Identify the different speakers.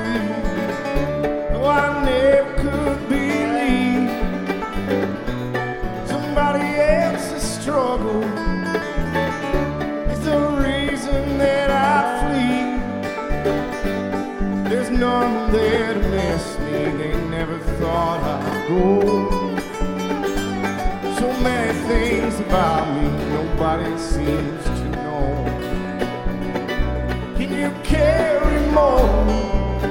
Speaker 1: Oh, I never could believe somebody else's struggle is the reason that I flee. There's none there to miss me, they never thought I'd go. So many things about me nobody seems to know. Can you care?